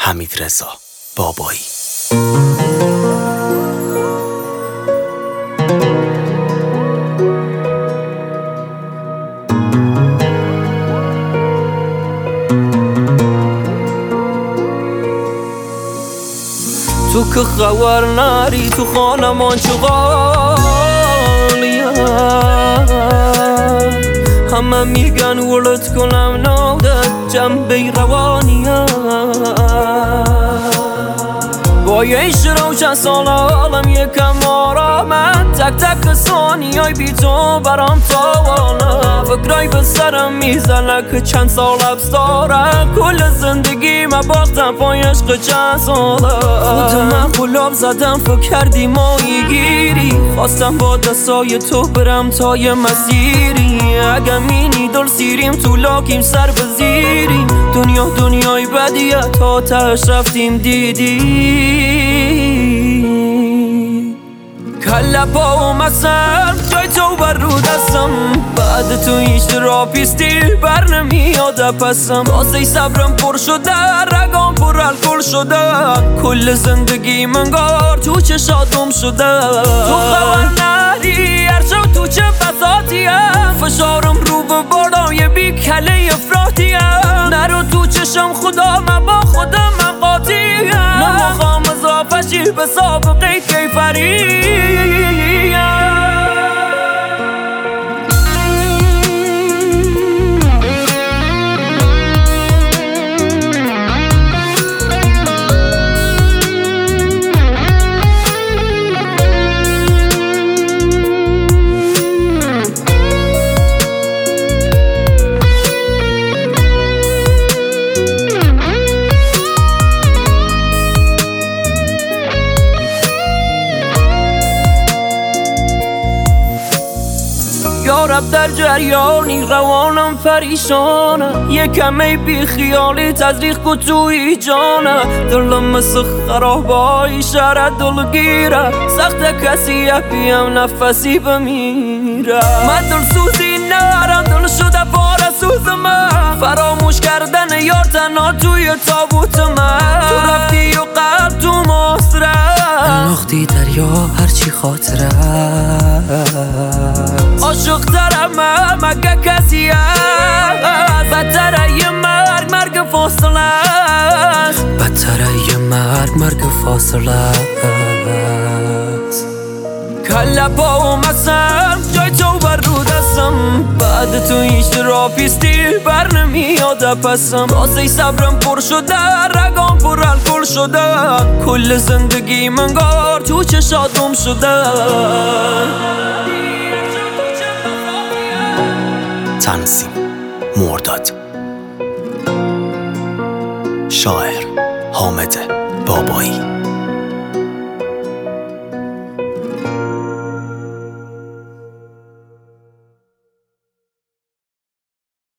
حمیدرضا بابایی. تو که خبر نری تو خانمان چغالیه، همه میگن ولد کنم نادت جنبه روانیه. با یه روشن سال عالم یکم آرامه، تک تک ثانیه‌ی بی تو برام تاوانه. فکرای به سرم میزنه که چند سال حبس داره، کل زندگی من باختم پای عشق چند ساله. خودم قلاب زدم فکر کردی مایی گیری، خواستم با دستای تو برم تا یه مسیری. اگه مینی دل سیریم تو لاکیم سر بزیریم، دنیا دنیای بدیه تا تهش رفتیم دیدی. کله پا اومدم جای تو بر رو دستم، بعد تو هیچ تراپیستی بر نمیاد پسم. واسه صبرم پر شده، رگام پر الکل شده، کل زندگی منگار تو چشاتم شده. تو خبر نری هر شب تو چه بساتیه، فشارم رو به بالای بی کله افراطیه. نرو تو چشم خدا من با خودم من قاطیه، نمیخوام اضافه شی به سابقه کیفری. یارب در جریانی روانم پریشانه، یکمی بی خیالی تزریق کو توی جانه. دلم مثل خرابای شهر دلگیره، سخت کسی بیم نفسی بمیره. من دل سوزی نرم، دل شده پاره سوز من، فراموش کردن یار تنها توی تابوت من. تو رفتی و قلب تو مصره انداختی دریا هرچی خاطره. عاشق ترم مگه کسی هست، بدتره یه مرگ فاصله است، بدتره یه مرگ فاصله است. کله پا اومدم جای تو بر رو دستم، بعد تو هیچ تراپیستی بر نمیاد پسم. واسه صبرم پر شده، رگام پر الکل شده، کل زندگی منگار تو چشاتم شده. تنظیم مرداد، شاعر حامد بابایی.